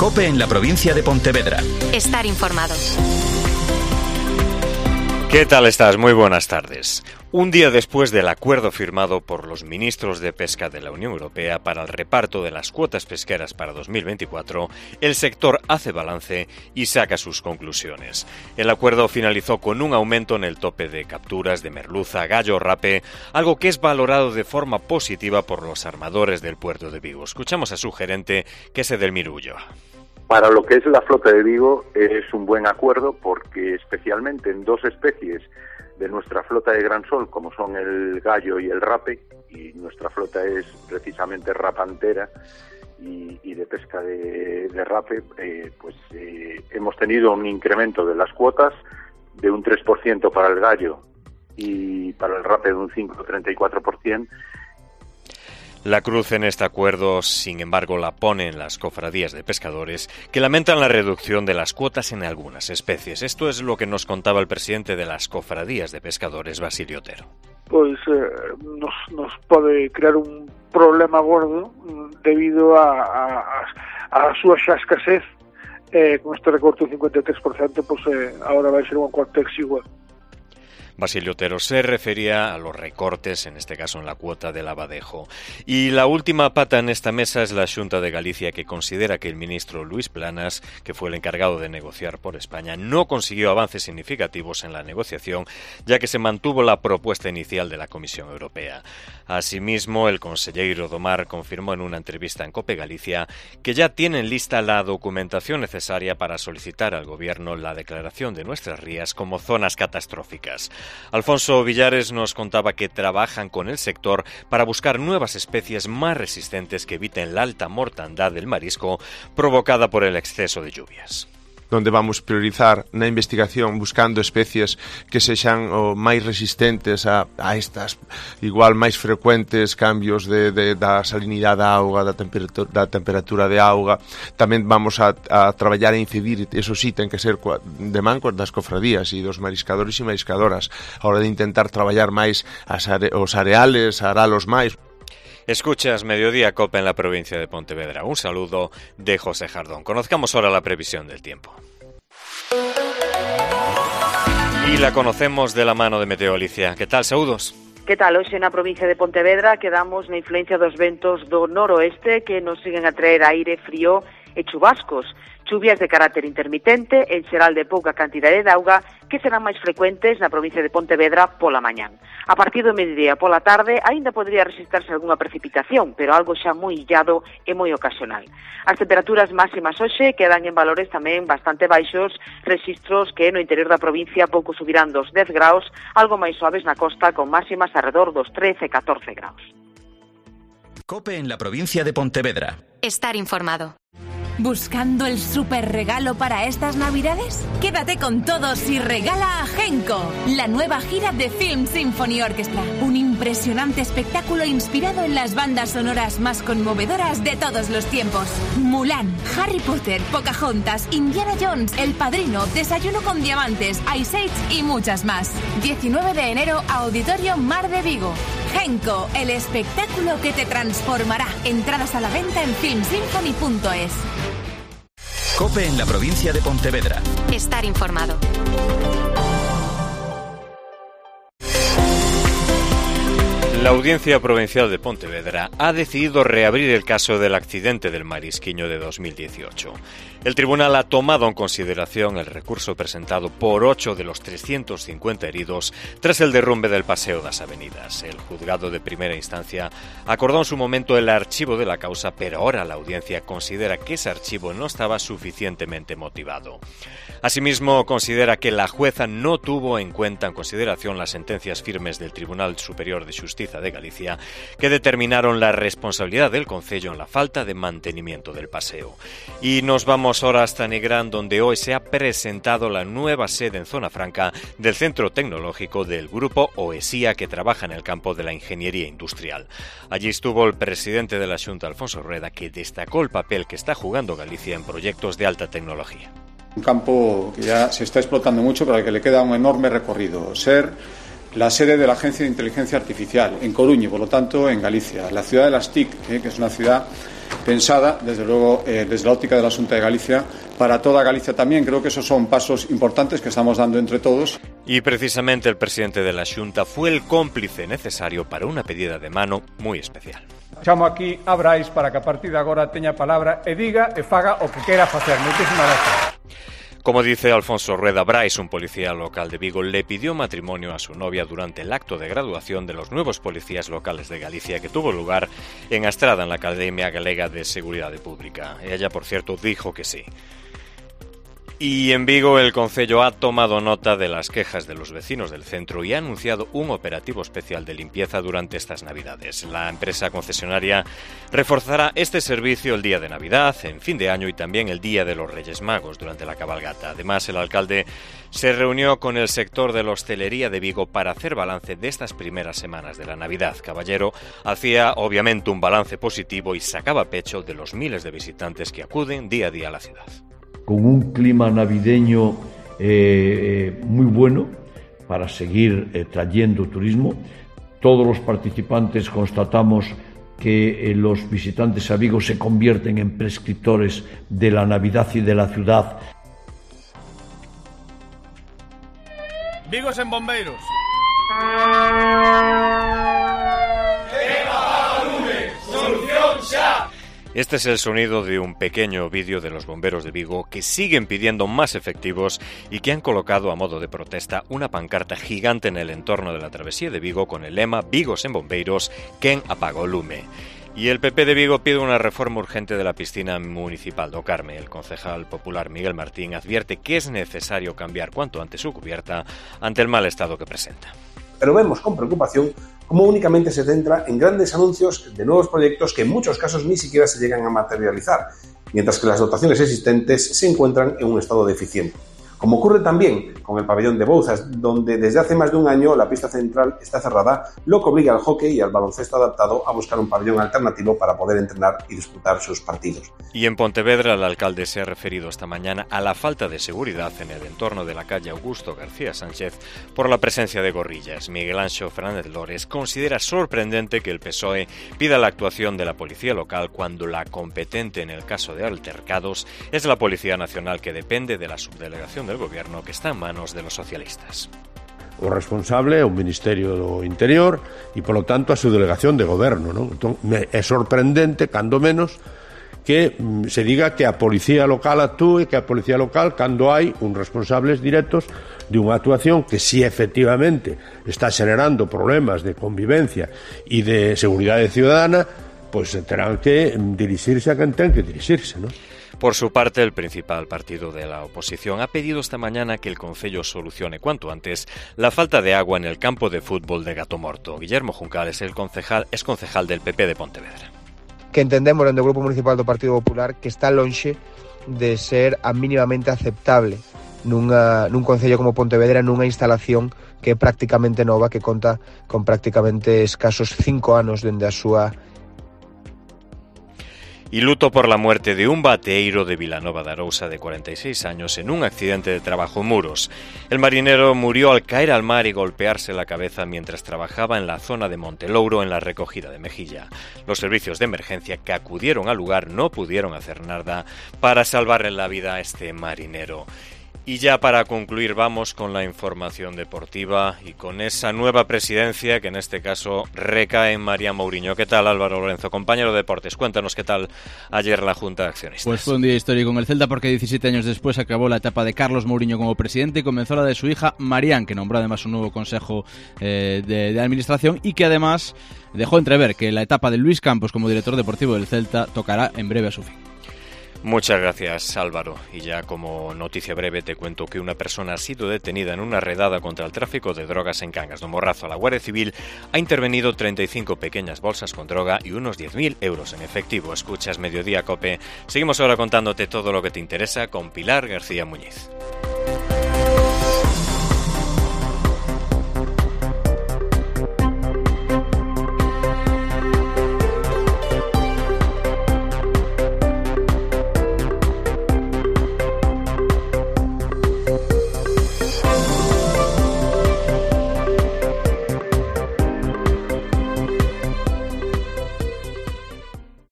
COPE en la provincia de Pontevedra. Estar informado. ¿Qué tal estás? Muy buenas tardes. Un día después del acuerdo firmado por los ministros de Pesca de la Unión Europea para el reparto de las cuotas pesqueras para 2024, el sector hace balance y saca sus conclusiones. El acuerdo finalizó con un aumento en el tope de capturas de merluza, gallo, rape, algo que es valorado de forma positiva por los armadores del puerto de Vigo. Escuchamos a su gerente, que es Edelmiro Ulloa. Para lo que es la flota de Vigo es un buen acuerdo porque especialmente en dos especies de nuestra flota de Gran Sol, como son el gallo y el rape, y nuestra flota es precisamente rapantera y de pesca de rape, hemos tenido un incremento de las cuotas de un 3% para el gallo y para el rape de un 5,34%. La cruz en este acuerdo, sin embargo, la ponen las cofradías de pescadores, que lamentan la reducción de las cuotas en algunas especies. Esto es lo que nos contaba el presidente de las cofradías de pescadores, Basilio Otero. Pois nos pode crear un problema gordo debido a súa xa escasez. Con este recorte do 53%, agora vai ser un cuarto exiguo. Basilio Otero se refería a los recortes, en este caso en la cuota del abadejo. Y la última pata en esta mesa es la Xunta de Galicia, que considera que el ministro Luis Planas, que fue el encargado de negociar por España, no consiguió avances significativos en la negociación, ya que se mantuvo la propuesta inicial de la Comisión Europea. Asimismo, el conselleiro do Mar confirmó en una entrevista en COPE Galicia que ya tienen lista la documentación necesaria para solicitar al Gobierno la declaración de nuestras rías como zonas catastróficas. Alfonso Villares nos contaba que trabajan con el sector para buscar nuevas especies más resistentes que eviten la alta mortandad del marisco provocada por el exceso de lluvias. Donde vamos priorizar na investigación buscando especies que sexan máis resistentes a estas igual máis frecuentes cambios da salinidade da auga, da temperatura de auga. Tamén vamos a traballar e incidir, eso sí, ten que ser de man das cofradías e dos mariscadores e mariscadoras, a hora de intentar traballar máis os areales, aralos máis. Escuchas Mediodía Cope en la provincia de Pontevedra. Un saludo de José Jardón. Conozcamos ahora la previsión del tiempo. Y la conocemos de la mano de Meteo Alicia. ¿Qué tal, saúdos? Que tal? Hoxe na provincia de Pontevedra quedamos na influencia dos ventos do noroeste que nos siguen a traer aire frío e chubascos. Chuvias de carácter intermitente, en xeral de pouca cantidade de auga, que serán máis frecuentes na provincia de Pontevedra pola mañán. A partir do mediodía pola tarde, aínda podría resistirse algunha precipitación, pero algo xa moi illado e moi ocasional. As temperaturas máximas hoxe quedan en valores tamén bastante baixos, rexistros que no interior da provincia pouco subirán dos 10 graus, algo máis suaves na costa con máximas alrededor dos 13 e 14 graus. COPE en la provincia de Pontevedra. Estar informado. ¿Buscando el super regalo para estas Navidades? Quédate con todos y regala a Genco, la nueva gira de Film Symphony Orchestra. Un impresionante espectáculo inspirado en las bandas sonoras más conmovedoras de todos los tiempos. Mulan, Harry Potter, Pocahontas, Indiana Jones, El Padrino, Desayuno con Diamantes, Ice Age y muchas más. 19 de enero, Auditorio Mar de Vigo. Genco, el espectáculo que te transformará. Entradas a la venta en filmsymphony.es. COPE en la provincia de Pontevedra. Estar informado. La Audiencia Provincial de Pontevedra ha decidido reabrir el caso del accidente del Marisquiño de 2018. El tribunal ha tomado en consideración el recurso presentado por 8 de los 350 heridos tras el derrumbe del Paseo das Avenidas. El juzgado de primera instancia acordó en su momento el archivo de la causa, pero ahora la audiencia considera que ese archivo no estaba suficientemente motivado. Asimismo, considera que la jueza no tuvo en cuenta en consideración las sentencias firmes del Tribunal Superior de Xustiza de Galicia, que determinaron la responsabilidad del concello en la falta de mantenimiento del paseo. Y nos vamos ahora hasta Nigrán, donde hoy se ha presentado la nueva sede en Zona Franca del Centro Tecnológico del Grupo OESIA, que trabaja en el campo de la ingeniería industrial. Allí estuvo el presidente de la Xunta, Alfonso Rueda, que destacó el papel que está jugando Galicia en proyectos de alta tecnología. Un campo que ya se está explotando mucho, pero al que le queda un enorme recorrido. Ser la sede de la Agencia de Inteligencia Artificial en Coruña, por lo tanto en Galicia. La ciudad de Las TIC, que es una ciudad pensada, desde luego, desde la óptica de la Xunta de Galicia, para toda Galicia también. Creo que esos son pasos importantes que estamos dando entre todos. Y precisamente el presidente de la Xunta fue el cómplice necesario para una pedida de mano muy especial. Chamo aquí a Brais para que a partir de agora teña palabra e diga e faga o que queira facer. Moitísimas gracias. Como dice Alfonso Rueda, Brais, un policía local de Vigo, le pidió matrimonio a su novia durante el acto de graduación de los nuevos policías locales de Galicia que tuvo lugar en Astrada, en la Academia Galega de Seguridad Pública. Ella, por cierto, dijo que sí. Y en Vigo el concello ha tomado nota de las quejas de los vecinos del centro y ha anunciado un operativo especial de limpieza durante estas Navidades. La empresa concesionaria reforzará este servicio el día de Navidad, en fin de año y también el día de los Reyes Magos durante la cabalgata. Además, el alcalde se reunió con el sector de la hostelería de Vigo para hacer balance de estas primeras semanas de la Navidad. Caballero hacía obviamente un balance positivo y sacaba pecho de los miles de visitantes que acuden día a día a la ciudad. Con un clima navideño muy bueno para seguir trayendo turismo. Todos los participantes constatamos que los visitantes a Vigo se convierten en prescriptores de la Navidad y de la ciudad. Vigo sen bombeiros. ¡Solución ya! Este es el sonido de un pequeño vídeo de los bomberos de Vigo que siguen pidiendo más efectivos y que han colocado a modo de protesta una pancarta gigante en el entorno de la travesía de Vigo con el lema Vigo sen bombeiros, quen apaga o lume. Y el PP de Vigo pide una reforma urgente de la piscina municipal do Carme. El concejal popular Miguel Martín advierte que es necesario cambiar cuanto antes su cubierta ante el mal estado que presenta. Pero vemos con preocupación cómo únicamente se centra en grandes anuncios de nuevos proyectos que en muchos casos ni siquiera se llegan a materializar, mientras que las dotaciones existentes se encuentran en un estado deficiente. Como ocurre también con el pabellón de Bouzas, donde desde hace más de un año la pista central está cerrada, lo que obliga al hockey y al baloncesto adaptado a buscar un pabellón alternativo para poder entrenar y disputar sus partidos. Y en Pontevedra el alcalde se ha referido esta mañana a la falta de seguridad en el entorno de la calle Augusto García Sánchez por la presencia de gorrillas. Miguel Anxo Fernández Lores considera sorprendente que el PSOE pida la actuación de la policía local cuando la competente en el caso de altercados es la Policía Nacional, que depende de la subdelegación del gobierno que está en manos de los socialistas. O responsable é o Ministerio do Interior e, polo tanto, a subdelegación de goberno, non? Entón, é sorprendente, cando menos, que se diga que a policía local actúe, que a policía local, cando hai uns responsables directos de unha actuación que, si efectivamente está xenerando problemas de convivencia e de seguridade ciudadana, pois terán que dirixirse a quen ten que dirixirse, non? Por su parte, el principal partido de la oposición ha pedido esta mañana que el concello solucione cuanto antes la falta de agua en el campo de fútbol de Gatomorto. Guillermo Juncal es concejal del PP de Pontevedra. Que entendemos dentro do Grupo Municipal do Partido Popular que está lonxe de ser mínimamente aceptable nun concello como Pontevedra, nunha instalación que é prácticamente nova, que conta con prácticamente escasos 5 anos dende a súa. Y luto por la muerte de un bateeiro de Vilanova de Arousa de 46 años en un accidente de trabajo en Muros. El marinero murió al caer al mar y golpearse la cabeza mientras trabajaba en la zona de Montelouro en la recogida de Mejilla. Los servicios de emergencia que acudieron al lugar no pudieron hacer nada para salvarle la vida a este marinero. Y ya para concluir vamos con la información deportiva y con esa nueva presidencia que en este caso recae en María Mouriño. ¿Qué tal, Álvaro Lorenzo, compañero de deportes? Cuéntanos qué tal ayer la Junta de Accionistas. Pues fue un día histórico en el Celta porque 17 años después acabó la etapa de Carlos Mouriño como presidente y comenzó la de su hija Marián, que nombró además un nuevo consejo de administración y que además dejó entrever que la etapa de Luis Campos como director deportivo del Celta tocará en breve a su fin. Muchas gracias, Álvaro. Y ya como noticia breve te cuento que una persona ha sido detenida en una redada contra el tráfico de drogas en Cangas do Morrazo. La Guardia Civil ha intervenido 35 pequeñas bolsas con droga y unos 10.000 euros en efectivo. Escuchas Mediodía Cope. Seguimos ahora contándote todo lo que te interesa con Pilar García Muñiz.